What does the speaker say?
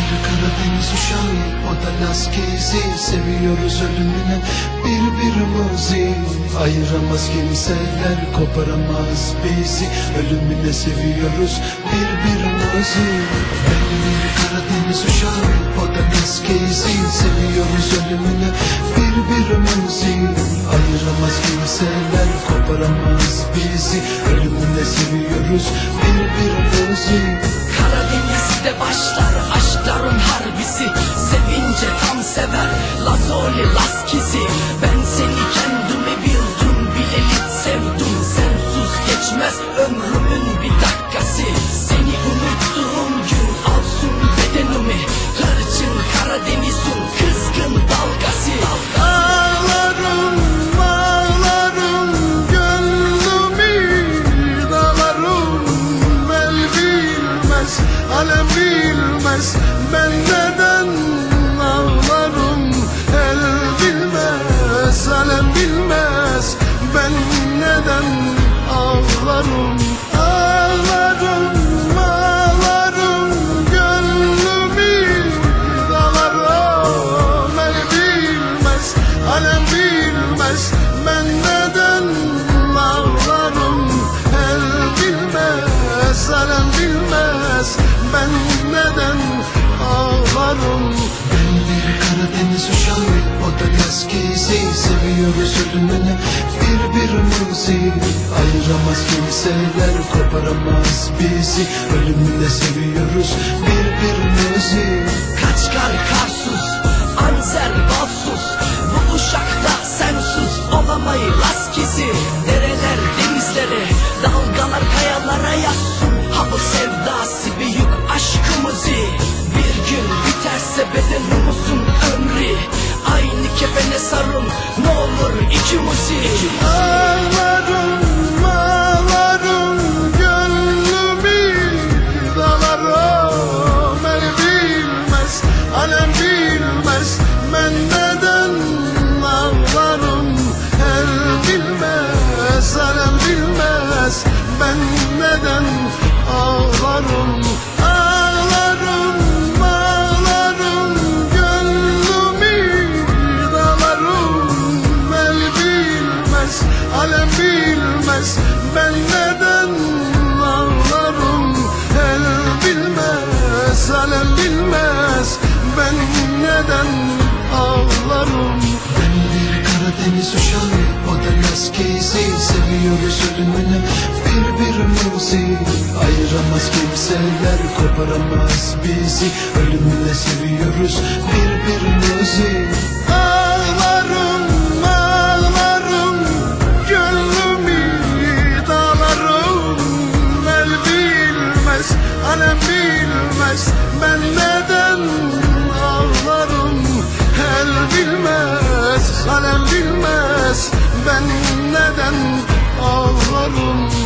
bir Karadeniz uşağı, o da Las Keyzi. Seviyoruz ölümüne birbirimizi. Ayıramaz kimseler, koparamaz bizi. Ölümüne seviyoruz birbirimizi. Ben bir Karadeniz uşağı, o da Las Keyzi. Seviyoruz ölümüne birbirimizi. Ayıramaz kimseler, koparamaz bizi. Ölümüne seviyoruz birbirimizi. Karadeniz'de başlar aşkların harbisi. Sevince tam sever Lazoli Laskizi. Ben seni kendimi bildim bileli sevdim. Sensiz geçmez ömrümün bir dakikası. Seni unuttuğum gün alsın bedenimi. Hırçın Karadeniz'in kızgın dalgası. Ağlarım, ağlarım, gönlümü dağlarım. El bilmez, alem bilmez, ben neden ağlarım. El bilmez, alem bilmez, ben neden ağlarım. Ağlarım, ağlarım, gönlümü dağlarım. El bilmez, alem bilmez, ben neden ağlarım. El bilmez, alem bilmez, ben neden ağlarım. Ben bir Karadeniz uşağı, o da Las Keyzi. Seviyoruz ölümüne birbirimizi. Ayıramaz kimseler, koparamaz bizi. Ölümüne seviyoruz birbirimizi. Kaçkar karsuz, anzer balsuz. Bu uşakta sensiz olamayı Laskizi. Dereler denizlere, dalgalar kayalara yazsın. Ha bu sevdası büyük aşkımızı. Bir gün biterse bedenimizin ömrü. Aynı kefene sarın ne olur ikimizi. Ağlarım, ağlarım, gönlümü dağlarım. El bilmez, alem bilmez, ben neden ağlarım. El bilmez, alem bilmez, ben neden ağlarım. Ağlarım, ağlarım, gönlümü dağlarım. El bilmez, alem bilmez, ben neden ağlarım. El bilmez, alem bilmez, ben neden ağlarım. Ben bir Karadeniz uşağı, o da Las Keyzi. Seviyoruz ölümüne birbirimizi. Ayıramaz kimseler, koparamaz bizi. Ölümüne seviyoruz birbirimizi. Ağlarım, ağlarım, gönlümü dağlarım. El bilmez, alem bilmez, ben neden ağlarım. El bilmez, alem bilmez, ben neden ağlarım.